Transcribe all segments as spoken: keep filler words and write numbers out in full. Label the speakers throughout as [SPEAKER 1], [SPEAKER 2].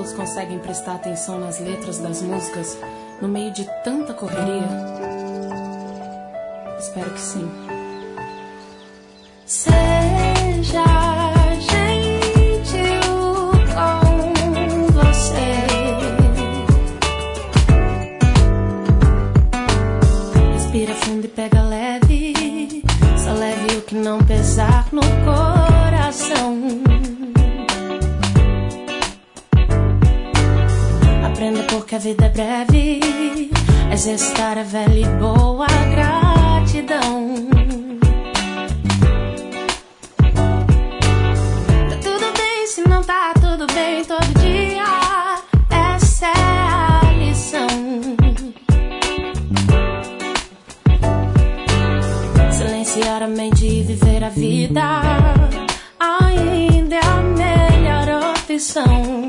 [SPEAKER 1] pessoas conseguem prestar atenção nas letras das músicas no meio de tanta correria? Espero que sim.
[SPEAKER 2] Seja gentil com você. Respira fundo e pega leve. Só leve o que não pesar no coração. Aprenda porque a vida é breve. Exercitar a velha e boa gratidão. Tá tudo bem se não tá tudo bem todo dia. Essa é a lição. Silenciar a mente e viver a vida ainda é a melhor opção.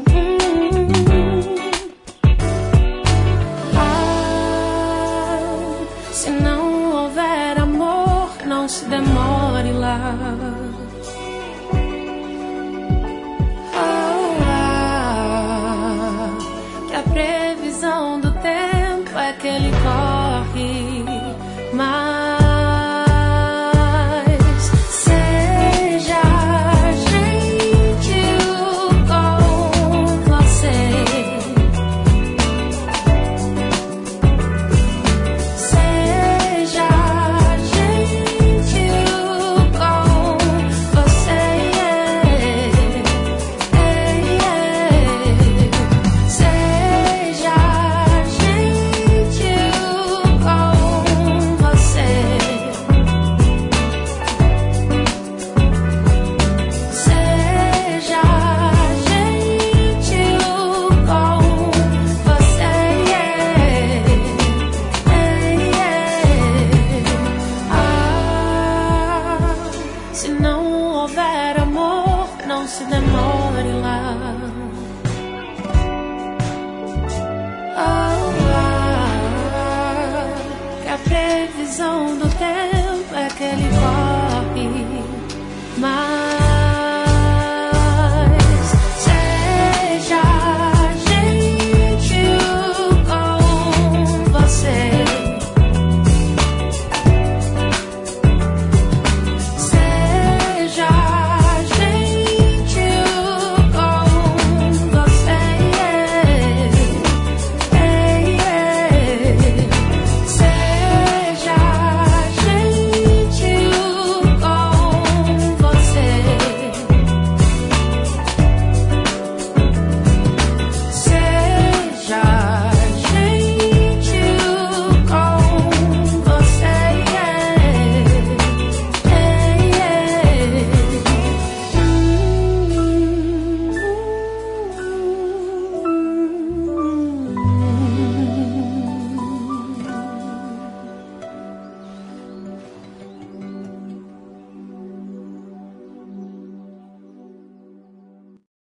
[SPEAKER 2] Se não houver amor, não se demore lá. Oh, ah, que a previsão do tempo é que ele corre mais. Seja gentil com você. Se não houver amor, não se demore lá. Oh, ah, que a previsão do tempo é que ele corre.